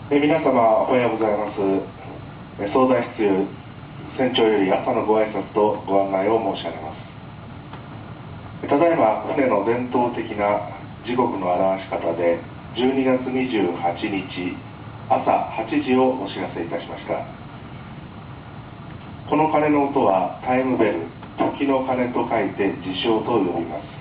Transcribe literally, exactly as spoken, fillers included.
え皆様おはようございます。え操舵室船長より朝のご挨拶とご案内を申し上げます。ただいま船の伝統的な時刻の表し方でじゅうにがつにじゅうはちにち朝はちじをお知らせいたしました。この鐘の音はタイムベル、時の鐘と書いて時鐘と呼びます。